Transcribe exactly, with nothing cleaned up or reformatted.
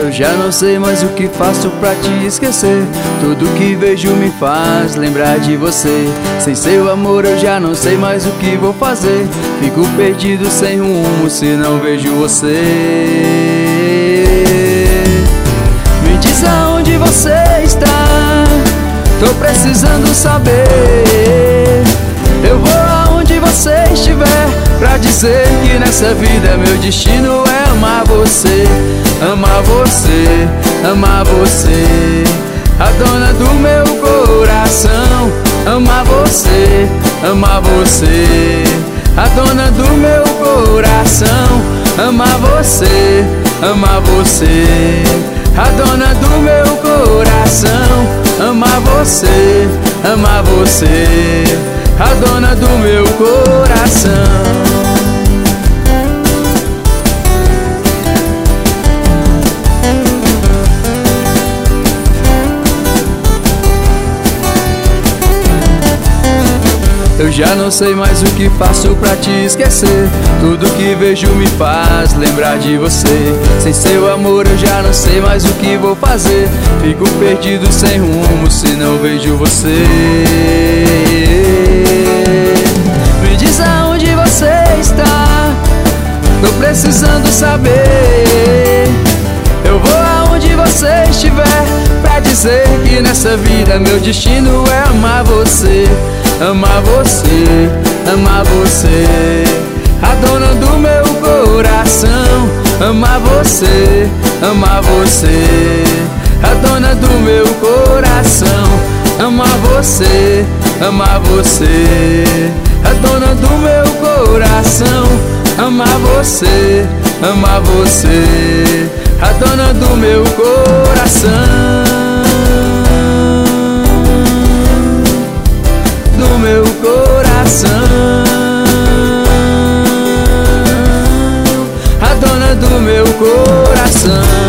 Eu já não sei mais o que faço pra te esquecer. Tudo que vejo me faz lembrar de você. Sem seu amor eu já não sei mais o que vou fazer. Fico perdido sem rumo se não vejo você. Me diz aonde você está, tô precisando saber. Eu vou aonde você estiver, pra dizer que nessa vida meu destino é amar você. Amar você, amar você, a dona do meu coração. Amar você, amar você, a dona do meu coração. Amar você, amar você, a dona do meu coração. Amar você, amar você, a dona do meu coração. Eu já não sei mais o que faço pra te esquecer. Tudo que vejo me faz lembrar de você. Sem seu amor eu já não sei mais o que vou fazer. Fico perdido sem rumo se não vejo você. Me diz aonde você está, tô precisando saber. Eu vou aonde você estiver, pra dizer que nessa vida meu destino é amar você. Amar você, amar você, a dona do meu coração. Amar você, amar você, a dona do meu coração. Amar você, amar você, a dona do meu coração. Amar você, amar você, a dona do meu coração. Do meu coração, a dona do meu coração.